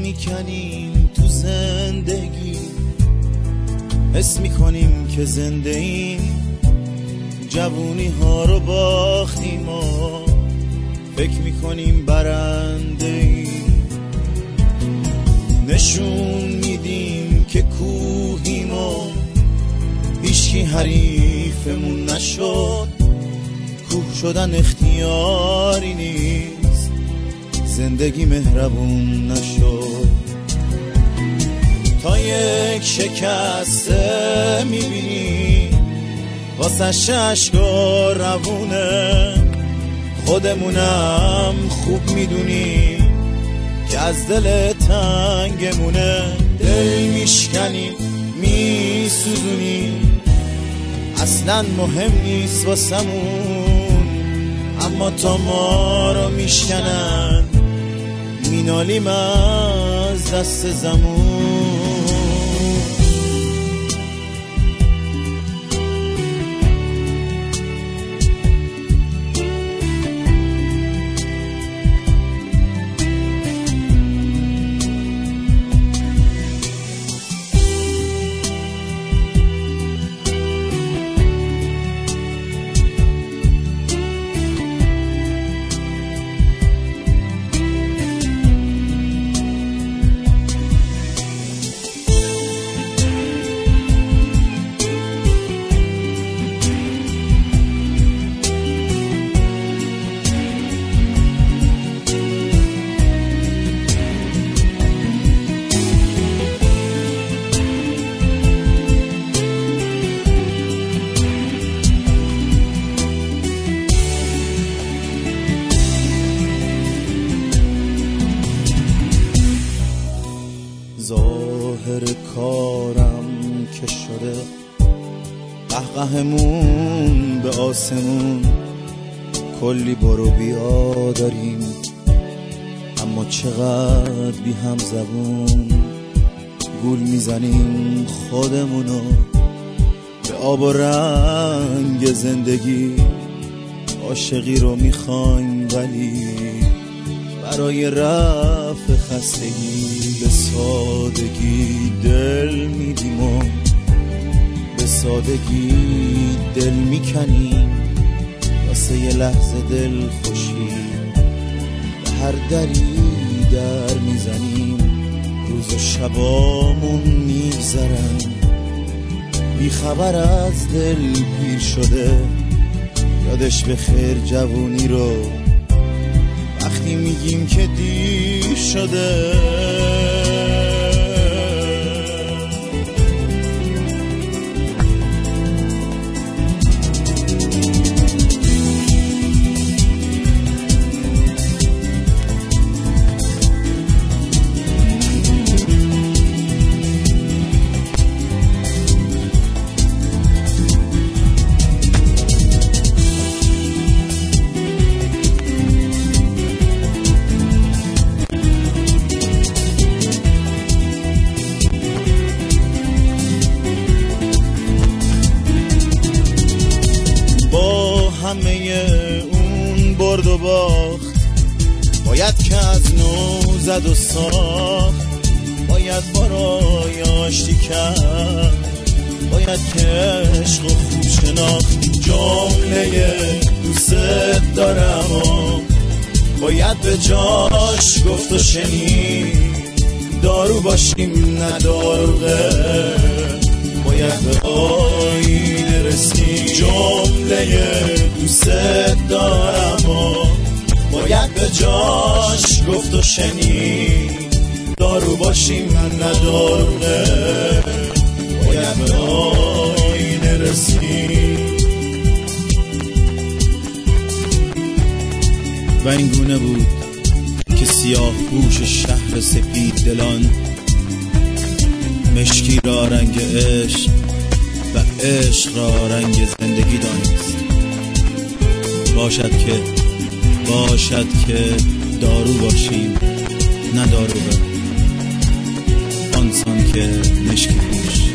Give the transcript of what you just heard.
میکنیم تو زندگی، حس میکنیم که زنده ایم، جوونی ها رو باختیم و فکر میکنیم برنده ایم. نشون میدیم که کوهیم و هیچکی حریفمون نشد. کوه شدن اختیاری نیست، زندگی مهربون نشد. تا یک شکسته میبینی واسه اشکا روونه، خودمونم خوب میدونیم که از دل تنگمونه. دل میشکنیم میسوزونیم، اصلا مهم نیست واسمون، اما تا ما رو میشکنن مینالیم از دست زمون. ظاهر کارم که شده قهقهمون به آسمون، کلی برو بیا داریم اما چقدر بی هم زبون. گول میزنیم خودمونو به آب و رنگ زندگی، عاشقی رو میخوایم ولی برای رفع خستگی به سادگی دل میدیم و به سادگی دل میکنیم، واسه یه لحظه دل خوشی به هر دری در میزنیم. روز و شبامون میگذرن بی خبر از دل پیر شده، یادش به خیر جوونی رو وقتی میگیم که دیر شده. همه اون برد و باخت باید که از نو زد و ساخت، باید برای آشتی کرد، باید که عشق و خوب شناخت. جمله دوست دارم و باید به جاش گفت و شنید، دارو باشیم نه داروغه، باید به آینه رسید. جمله دوست دارم و باید به جاش گفت و شنید، دارو باشیم من نداره، باید به آینه رسید. و این گونه بود که سیاه پوش شهر سپید دلان مشکی را رنگ عشق و عشق را رنگ زندگی دانست. باشد که دارو باشیم نه داروغه، آنسان که مشکی پوش.